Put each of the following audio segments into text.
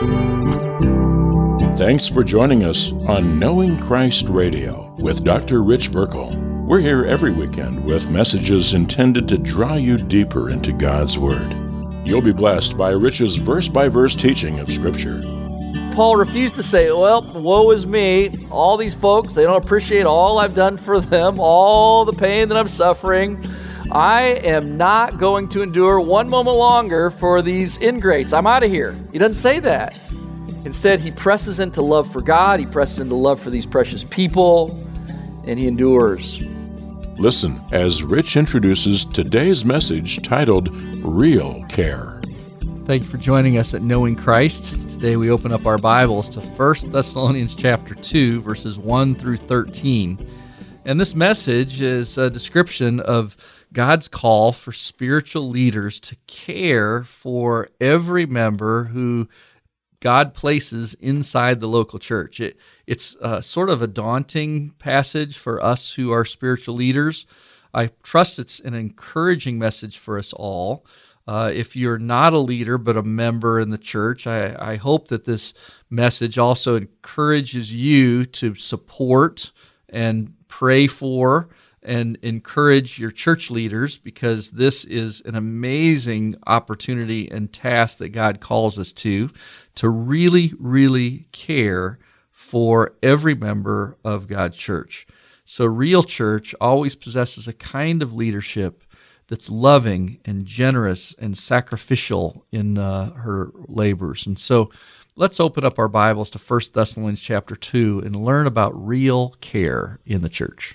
Thanks for joining us on Knowing Christ Radio with Dr. Rich Burkle. We're here every weekend with messages intended to draw you deeper into God's Word. You'll be blessed by Rich's verse-by-verse teaching of Scripture. Paul refused to say, well, woe is me. All these folks, they don't appreciate all I've done for them, all the pain that I'm suffering. I am not going to endure one moment longer for these ingrates. I'm out of here. He doesn't say that. Instead, he presses into love for God, he presses into love for these precious people, and he endures. Listen as Rich introduces today's message titled Real Care. Thank you for joining us at Knowing Christ. Today we open up our Bibles to 1 Thessalonians chapter 2, verses 1 through 13. And this message is a description of God's call for spiritual leaders to care for every member who God places inside the local church. It's sort of a daunting passage for us who are spiritual leaders. I trust it's an encouraging message for us all. If you're not a leader but a member in the church, I hope that this message also encourages you to support and pray for and encourage your church leaders, because this is an amazing opportunity and task that God calls us to really, really care for every member of God's church. So Real Church always possesses a kind of leadership that's loving and generous and sacrificial in her labors. And so let's open up our Bibles to 1 Thessalonians chapter 2 and learn about real care in the church.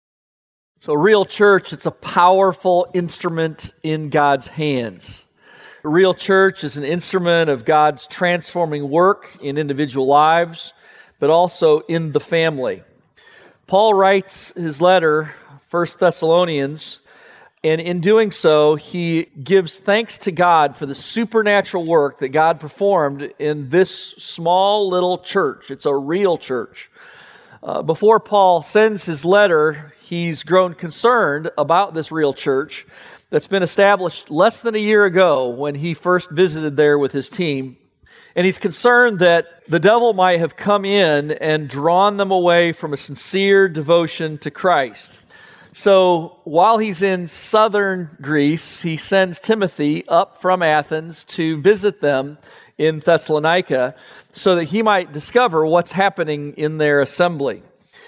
So Real Church, it's a powerful instrument in God's hands. A Real Church is an instrument of God's transforming work in individual lives, but also in the family. Paul writes his letter, 1 Thessalonians, and in doing so, he gives thanks to God for the supernatural work that God performed in this small little church. It's a real church. Before Paul sends his letter, he's grown concerned about this real church that's been established less than a year ago when he first visited there with his team. And he's concerned that the devil might have come in and drawn them away from a sincere devotion to Christ. So while he's in southern Greece, he sends Timothy up from Athens to visit them in Thessalonica so that he might discover what's happening in their assembly.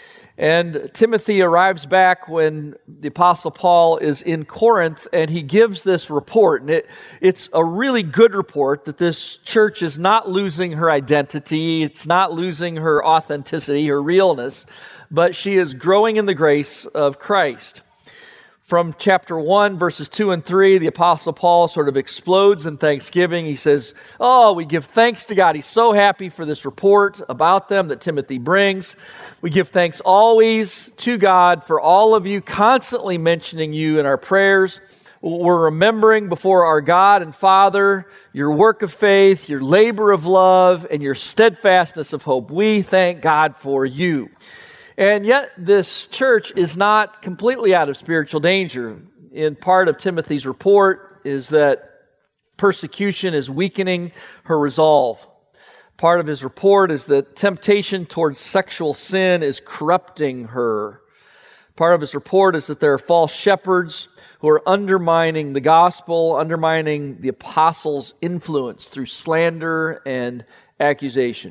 And Timothy arrives back when the Apostle Paul is in Corinth, and he gives this report. And it's a really good report that this church is not losing her identity, it's not losing her authenticity, her realness, but she is growing in the grace of Christ. From chapter 1, verses 2 and 3, the Apostle Paul sort of explodes in thanksgiving. He says, we give thanks to God. He's so happy for this report about them that Timothy brings. We give thanks always to God for all of you, constantly mentioning you in our prayers. We're remembering before our God and Father your work of faith, your labor of love, and your steadfastness of hope. We thank God for you. And yet this church is not completely out of spiritual danger. In part of Timothy's report is that persecution is weakening her resolve. Part of his report is that temptation towards sexual sin is corrupting her. Part of his report is that there are false shepherds who are undermining the gospel, undermining the apostles' influence through slander and accusation.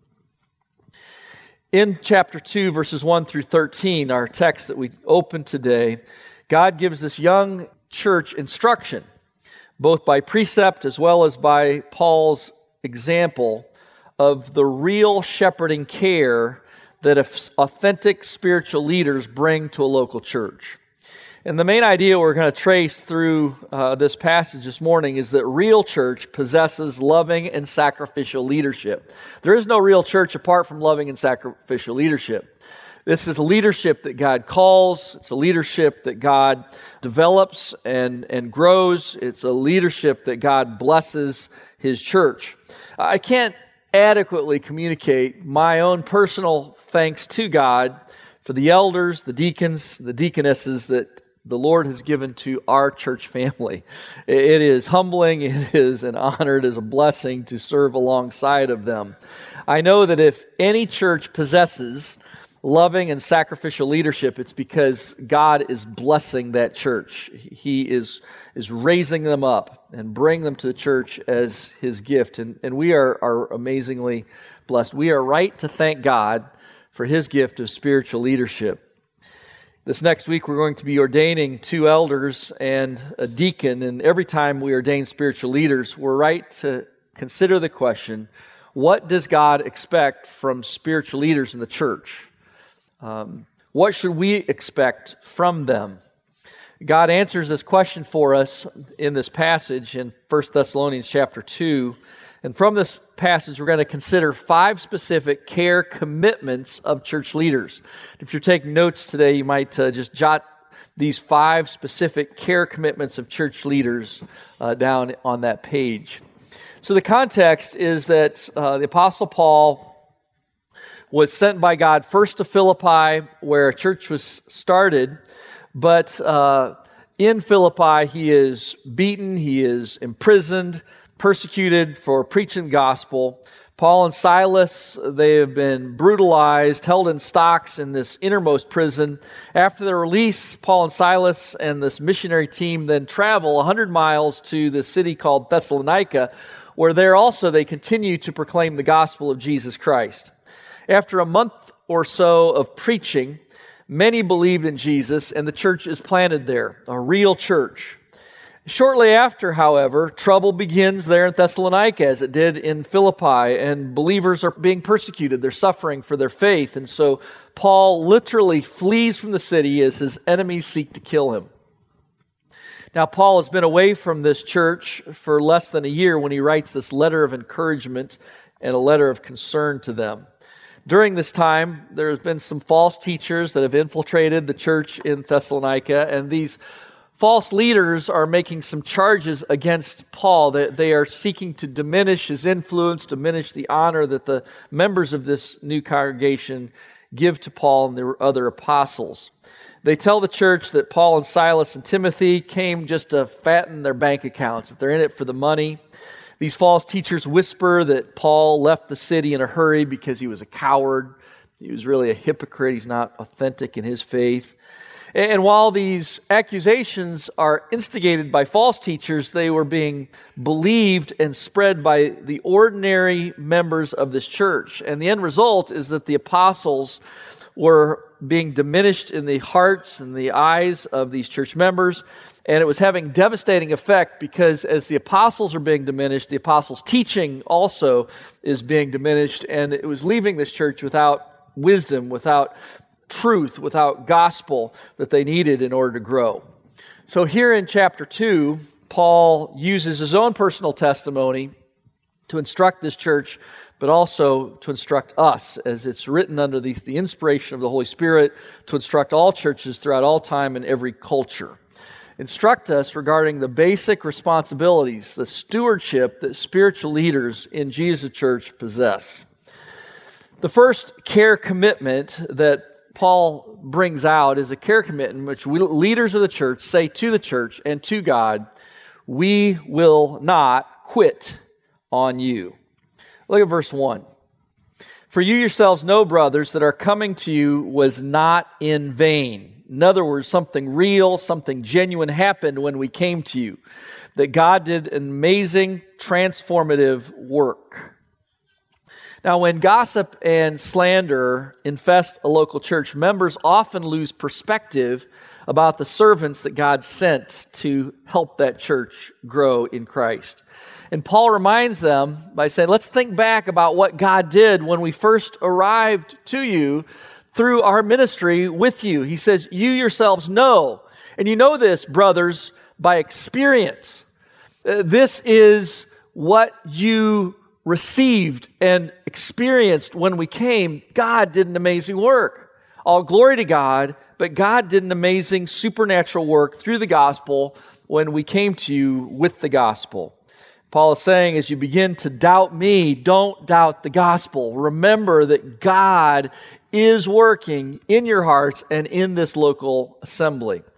In chapter 2, verses 1 through 13, our text that we opened today, God gives this young church instruction, both by precept as well as by Paul's example of the real shepherding care that authentic spiritual leaders bring to a local church. And the main idea we're going to trace through this passage this morning is that real church possesses loving and sacrificial leadership. There is no real church apart from loving and sacrificial leadership. This is a leadership that God calls. It's a leadership that God develops and grows. It's a leadership that God blesses His church. I can't adequately communicate my own personal thanks to God for the elders, the deacons, the deaconesses that the Lord has given to our church family. It is humbling, it is an honor, it is a blessing to serve alongside of them. I know that if any church possesses loving and sacrificial leadership, it's because God is blessing that church. He is raising them up and bringing them to the church as His gift. And we are amazingly blessed. We are right to thank God for His gift of spiritual leadership. This next week, we're going to be ordaining 2 elders and a deacon, and every time we ordain spiritual leaders, we're right to consider the question, what does God expect from spiritual leaders in the church? What should we expect from them? God answers this question for us in this passage in 1 Thessalonians chapter 2. And from this passage, we're going to consider 5 specific care commitments of church leaders. If you're taking notes today, you might just jot these 5 specific care commitments of church leaders down on that page. So the context is that the Apostle Paul was sent by God first to Philippi, where a church was started, but in Philippi he is beaten, he is imprisoned, persecuted for preaching the gospel. Paul and Silas, they have been brutalized, held in stocks in this innermost prison. After their release, Paul and Silas and this missionary team then travel 100 miles to the city called Thessalonica, where there also they continue to proclaim the gospel of Jesus Christ. After a month or so of preaching, many believed in Jesus, and the church is planted there, a real church. Shortly after, however, trouble begins there in Thessalonica, as it did in Philippi, and believers are being persecuted. They're suffering for their faith, and so Paul literally flees from the city as his enemies seek to kill him. Now, Paul has been away from this church for less than a year when he writes this letter of encouragement and a letter of concern to them. During this time, there has been some false teachers that have infiltrated the church in Thessalonica, and these false leaders are making some charges against Paul. They are seeking to diminish his influence, diminish the honor that the members of this new congregation give to Paul and the other apostles. They tell the church that Paul and Silas and Timothy came just to fatten their bank accounts, that they're in it for the money. These false teachers whisper that Paul left the city in a hurry because he was a coward. He was really a hypocrite. He's not authentic in his faith. And while these accusations are instigated by false teachers, they were being believed and spread by the ordinary members of this church. And the end result is that the apostles were being diminished in the hearts and the eyes of these church members. And it was having devastating effect because as the apostles are being diminished, the apostles' teaching also is being diminished. And it was leaving this church without wisdom, without truth, without gospel that they needed in order to grow. So here in chapter 2, Paul uses his own personal testimony to instruct this church, but also to instruct us, as it's written under the inspiration of the Holy Spirit, to instruct all churches throughout all time and every culture. Instruct us regarding the basic responsibilities, the stewardship that spiritual leaders in Jesus' church possess. The first care commitment that Paul brings out is a care commitment in which leaders of the church say to the church and to God, we will not quit on you. Look at verse 1. For you yourselves know, brothers, that our coming to you was not in vain. In other words, something real, something genuine happened when we came to you. That God did an amazing, transformative work. Now, when gossip and slander infest a local church, members often lose perspective about the servants that God sent to help that church grow in Christ. And Paul reminds them by saying, let's think back about what God did when we first arrived to you through our ministry with you. He says, you yourselves know, and you know this, brothers, by experience. This is what you received and experienced when we came. God did an amazing work. All glory to God, but God did an amazing supernatural work through the gospel when we came to you with the gospel. Paul is saying, as you begin to doubt me, don't doubt the gospel. Remember that God is working in your hearts and in this local assembly.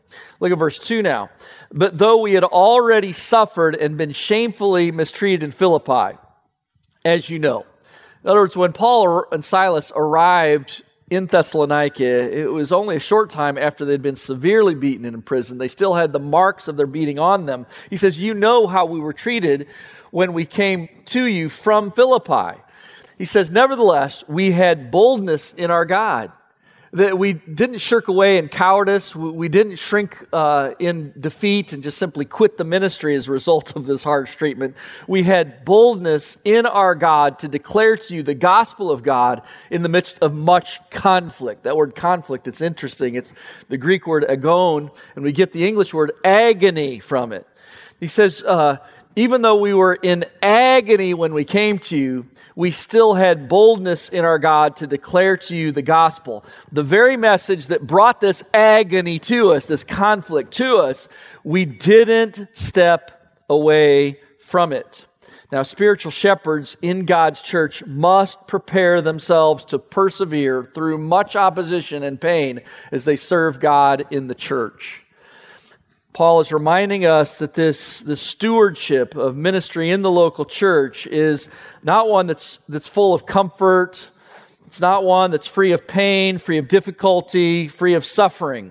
Look at verse 2 now. But though we had already suffered and been shamefully mistreated in Philippi, as you know. In other words, when Paul and Silas arrived in Thessalonica, it was only a short time after they'd been severely beaten and imprisoned. They still had the marks of their beating on them. He says, you know how we were treated when we came to you from Philippi. He says, nevertheless, we had boldness in our God, that we didn't shirk away in cowardice. We didn't shrink in defeat and just simply quit the ministry as a result of this harsh treatment. We had boldness in our God to declare to you the gospel of God in the midst of much conflict. That word conflict, it's interesting. It's the Greek word agon, and we get the English word agony from it. He says, even though we were in agony when we came to you, we still had boldness in our God to declare to you the gospel. The very message that brought this agony to us, this conflict to us, we didn't step away from it. Now, spiritual shepherds in God's church must prepare themselves to persevere through much opposition and pain as they serve God in the church. Paul is reminding us that the stewardship of ministry in the local church is not one that's full of comfort. It's not one that's free of pain, free of difficulty, free of suffering.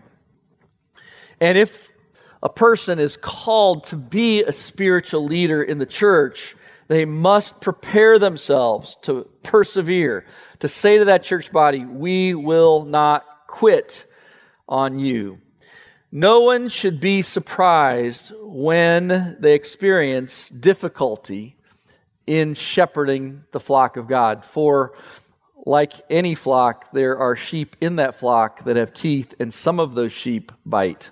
And if a person is called to be a spiritual leader in the church, they must prepare themselves to persevere, to say to that church body, we will not quit on you. No one should be surprised when they experience difficulty in shepherding the flock of God. For like any flock, there are sheep in that flock that have teeth, and some of those sheep bite.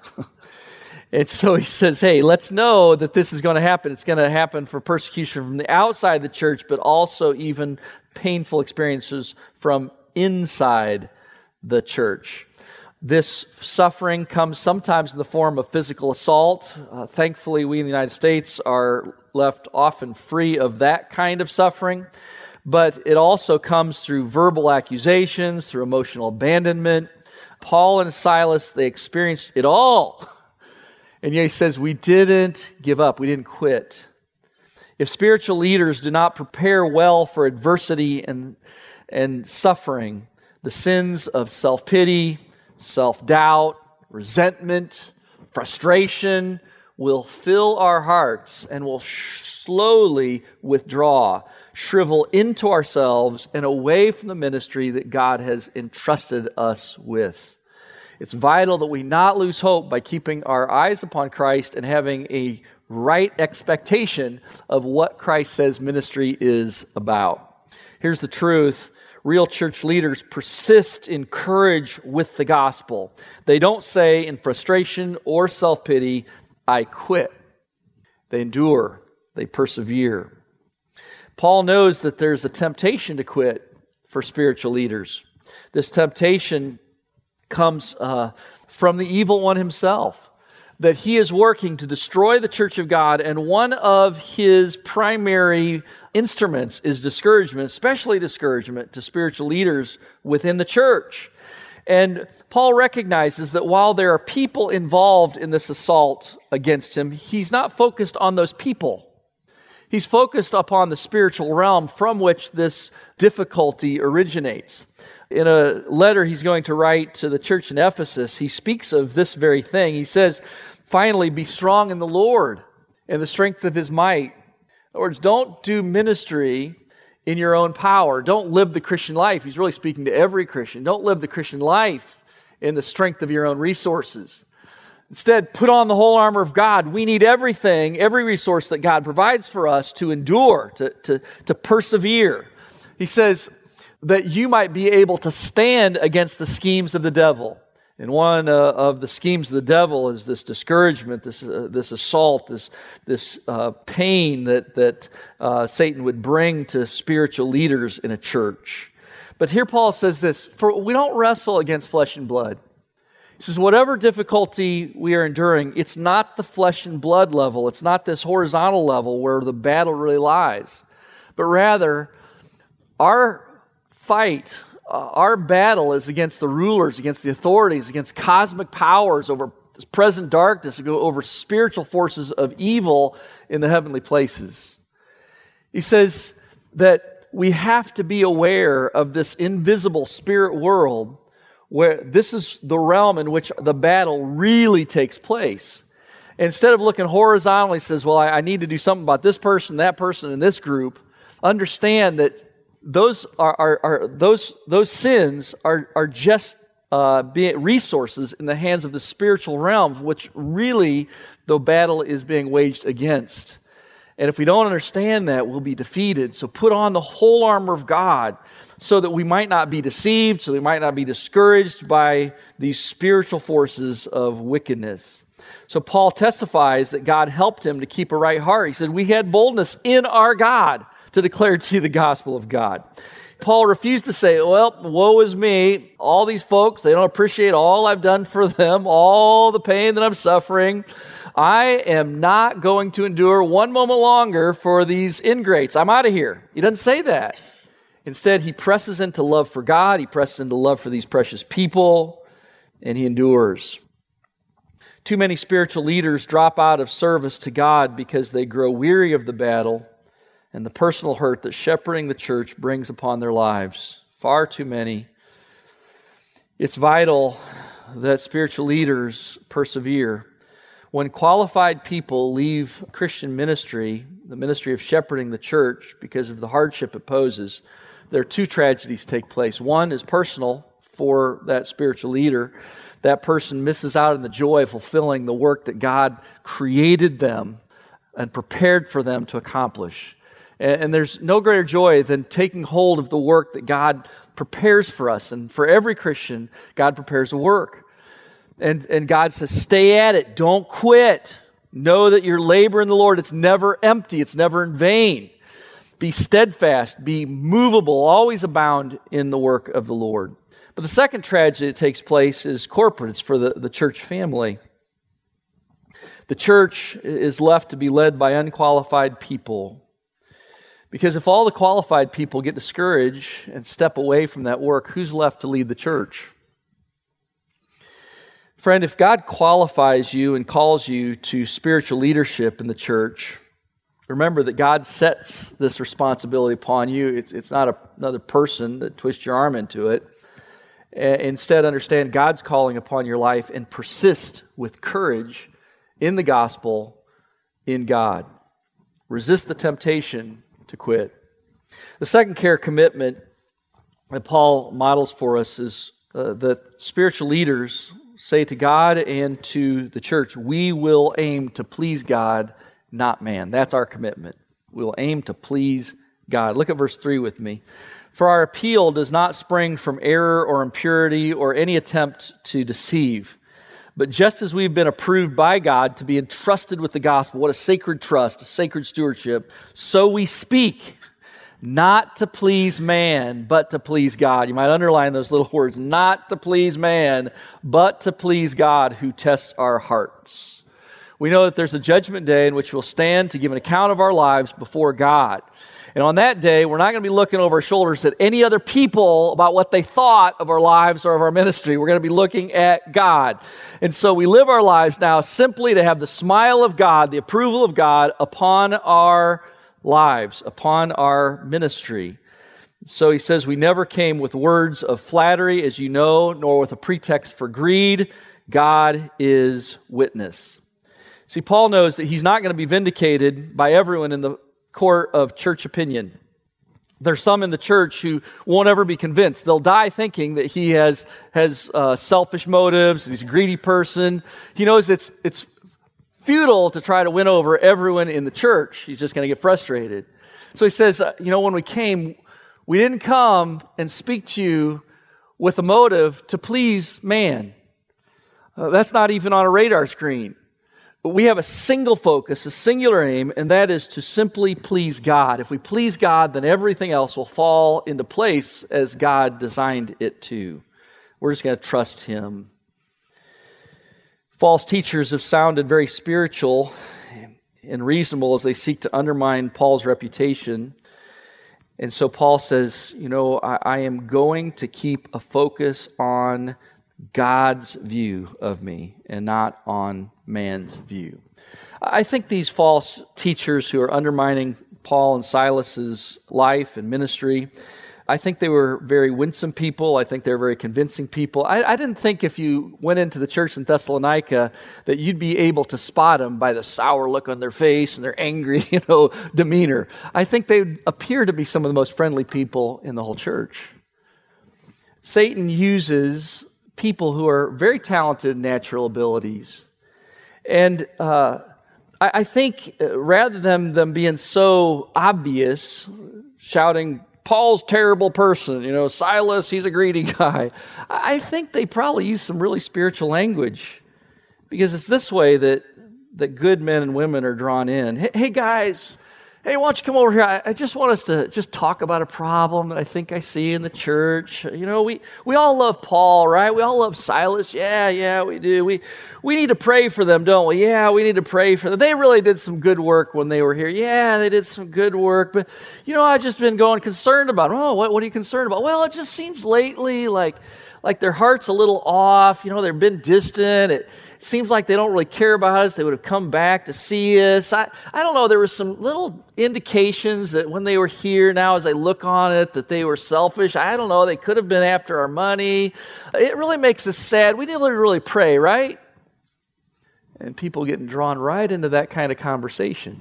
And so he says, hey, let's know that this is going to happen. It's going to happen for persecution from the outside the church, but also even painful experiences from inside the church. This suffering comes sometimes in the form of physical assault. Thankfully, we in the United States are left often free of that kind of suffering. But it also comes through verbal accusations, through emotional abandonment. Paul and Silas, they experienced it all. And yet he says, we didn't give up. We didn't quit. If spiritual leaders do not prepare well for adversity and suffering, the sins of self-pity, self-doubt, resentment, frustration will fill our hearts and will slowly withdraw, shrivel into ourselves and away from the ministry that God has entrusted us with. It's vital that we not lose hope by keeping our eyes upon Christ and having a right expectation of what Christ says ministry is about. Here's the truth. Real church leaders persist in courage with the gospel. They don't say in frustration or self-pity, I quit. They endure. They persevere. Paul knows that there's a temptation to quit for spiritual leaders. This temptation comes from the evil one himself, that he is working to destroy the church of God, and one of his primary instruments is discouragement, especially discouragement to spiritual leaders within the church. And Paul recognizes that while there are people involved in this assault against him, he's not focused on those people. He's focused upon the spiritual realm from which this difficulty originates. In a letter he's going to write to the church in Ephesus, he speaks of this very thing. He says, finally, be strong in the Lord and the strength of his might. In other words, don't do ministry in your own power. Don't live the Christian life. He's really speaking to every Christian. Don't live the Christian life in the strength of your own resources. Instead, put on the whole armor of God. We need everything, every resource that God provides for us to endure, to persevere. He says that you might be able to stand against the schemes of the devil. And one of the schemes of the devil is this discouragement, this assault, this pain that Satan would bring to spiritual leaders in a church. But here Paul says this, for we don't wrestle against flesh and blood. He says, whatever difficulty we are enduring, it's not the flesh and blood level. It's not this horizontal level where the battle really lies. But rather, our fight, our battle is against the rulers, against the authorities, against cosmic powers over this present darkness, to go over spiritual forces of evil in the heavenly places. He says that we have to be aware of this invisible spirit world, where this is the realm in which the battle really takes place. Instead of looking horizontally, he says, well, I need to do something about this person, that person, and this group. Understand that those sins are just being resources in the hands of the spiritual realm, which really the battle is being waged against. And if we don't understand that, we'll be defeated. So put on the whole armor of God so that we might not be deceived, so we might not be discouraged by these spiritual forces of wickedness. So Paul testifies that God helped him to keep a right heart. He said, we had boldness in our God to declare to you the gospel of God. Paul refused to say, well, woe is me. All these folks, they don't appreciate all I've done for them, all the pain that I'm suffering. I am not going to endure one moment longer for these ingrates. I'm out of here. He doesn't say that. Instead, he presses into love for God. He presses into love for these precious people, and he endures. Too many spiritual leaders drop out of service to God because they grow weary of the battle and the personal hurt that shepherding the church brings upon their lives. Far too many. It's vital that spiritual leaders persevere. When qualified people leave Christian ministry, the ministry of shepherding the church, because of the hardship it poses, there are two tragedies take place. One is personal for that spiritual leader. That person misses out on the joy of fulfilling the work that God created them and prepared for them to accomplish. And there's no greater joy than taking hold of the work that God prepares for us. And for every Christian, God prepares a work. And God says, stay at it. Don't quit. Know that your labor in the Lord, it's never empty. It's never in vain. Be steadfast. Be movable. Always abound in the work of the Lord. But the second tragedy that takes place is corporate. It's for the church family. The church is left to be led by unqualified people. Because if all the qualified people get discouraged and step away from that work, who's left to lead the church? Friend, if God qualifies you and calls you to spiritual leadership in the church, remember that God sets this responsibility upon you. It's not another person that twists your arm into it. Instead, understand God's calling upon your life and persist with courage in the gospel, in God. Resist the temptation to quit. The second care commitment that Paul models for us is that spiritual leaders say to God and to the church, we will aim to please God, not man. That's our commitment. We'll aim to please God. Look at verse 3 with me. For our appeal does not spring from error or impurity or any attempt to deceive. But just as we've been approved by God to be entrusted with the gospel, what a sacred trust, a sacred stewardship, so we speak, not to please man, but to please God. You might underline those little words, not to please man, but to please God who tests our hearts. We know that there's a judgment day in which we'll stand to give an account of our lives before God. And on that day, we're not going to be looking over our shoulders at any other people about what they thought of our lives or of our ministry. We're going to be looking at God. And so we live our lives now simply to have the smile of God, the approval of God upon our lives, upon our ministry. So he says, we never came with words of flattery, as you know, nor with a pretext for greed. God is witness. See, Paul knows that he's not going to be vindicated by everyone in the court of church opinion. There's some in the church who won't ever be convinced. They'll die thinking that he has selfish motives, and he's a greedy person. He knows it's futile to try to win over everyone in the church. He's just going to get frustrated. So he says, when we came, we didn't come and speak to you with a motive to please man. That's not even on a radar screen. But we have a single focus, a singular aim, and that is to simply please God. If we please God, then everything else will fall into place as God designed it to. We're just going to trust Him. False teachers have sounded very spiritual and reasonable as they seek to undermine Paul's reputation. And so Paul says, I am going to keep a focus on God's view of me and not on man's view. I think these false teachers who are undermining Paul and Silas's life and ministry, I think they were very winsome people. I think they were very convincing people. I didn't think if you went into the church in Thessalonica that you'd be able to spot them by the sour look on their face and their angry, demeanor. I think they appear to be some of the most friendly people in the whole church. Satan uses people who are very talented in natural abilities. And I think rather than them being so obvious, shouting, Paul's a terrible person, Silas, he's a greedy guy. I think they probably use some really spiritual language, because it's this way that good men and women are drawn in. Hey guys, why don't you come over here? I just want us to just talk about a problem that I think I see in the church. We all love Paul, right? We all love Silas. Yeah, we do. We need to pray for them, don't we? Yeah, we need to pray for them. They really did some good work when they were here. Yeah, they did some good work. But, I've just been concerned about them. Oh, what are you concerned about? Well, it just seems lately like their heart's a little off. They've been distant. It seems like they don't really care about us. They would have come back to see us. I don't know. There were some little indications that when they were here, now as I look on it, that they were selfish. I don't know. They could have been after our money. It really makes us sad. We need to really pray, right? And people getting drawn right into that kind of conversation.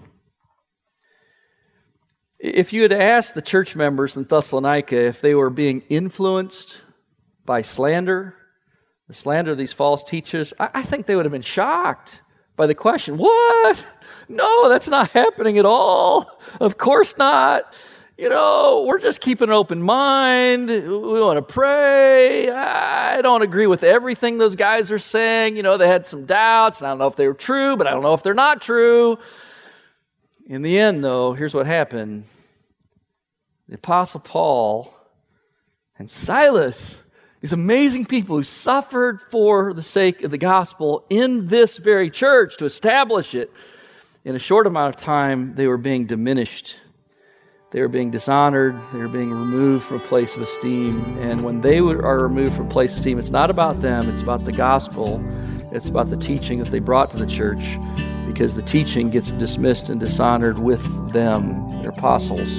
If you had asked the church members in Thessalonica if they were being influenced by slander, the slander of these false teachers, I think they would have been shocked by the question. What? No, that's not happening at all. Of course not. We're just keeping an open mind. We want to pray. I don't agree with everything those guys are saying. They had some doubts. I don't know if they were true, but I don't know if they're not true. In the end, though, here's what happened. The Apostle Paul and Silas, these amazing people who suffered for the sake of the gospel in this very church to establish it, in a short amount of time, they were being diminished. They were being dishonored. They were being removed from a place of esteem. And when they are removed from a place of esteem, it's not about them. It's about the gospel. It's about the teaching that they brought to the church, because the teaching gets dismissed and dishonored with them, their apostles.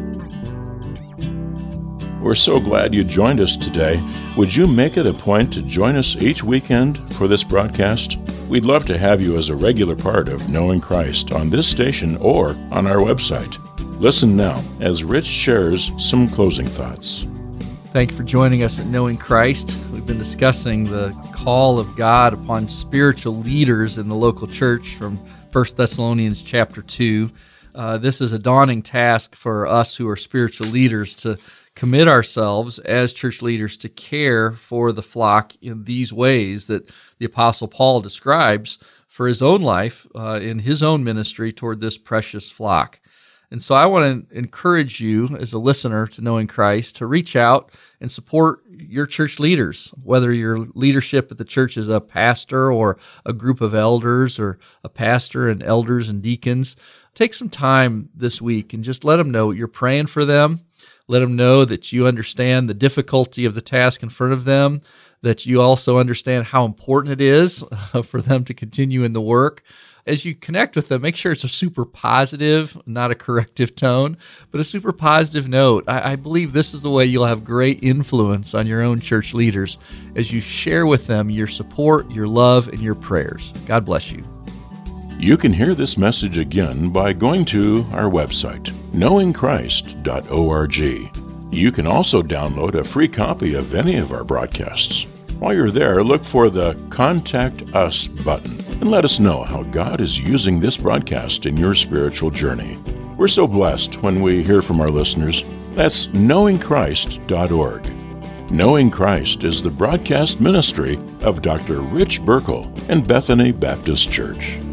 We're so glad you joined us today. Would you make it a point to join us each weekend for this broadcast? We'd love to have you as a regular part of Knowing Christ on this station or on our website. Listen now as Rich shares some closing thoughts. Thank you for joining us at Knowing Christ. We've been discussing the call of God upon spiritual leaders in the local church from 1 Thessalonians chapter 2. This is a daunting task for us who are spiritual leaders to commit ourselves as church leaders to care for the flock in these ways that the Apostle Paul describes for his own life in his own ministry toward this precious flock. And so I want to encourage you as a listener to Knowing Christ to reach out and support your church leaders, whether your leadership at the church is a pastor or a group of elders or a pastor and elders and deacons. Take some time this week and just let them know you're praying for them. Let them know that you understand the difficulty of the task in front of them, that you also understand how important it is for them to continue in the work. As you connect with them, make sure it's a super positive, not a corrective tone, but a super positive note. I believe this is the way you'll have great influence on your own church leaders as you share with them your support, your love, and your prayers. God bless you. You can hear this message again by going to our website, knowingchrist.org. You can also download a free copy of any of our broadcasts. While you're there, look for the Contact Us button and let us know how God is using this broadcast in your spiritual journey. We're so blessed when we hear from our listeners. That's knowingchrist.org. Knowing Christ is the broadcast ministry of Dr. Rich Burkle and Bethany Baptist Church.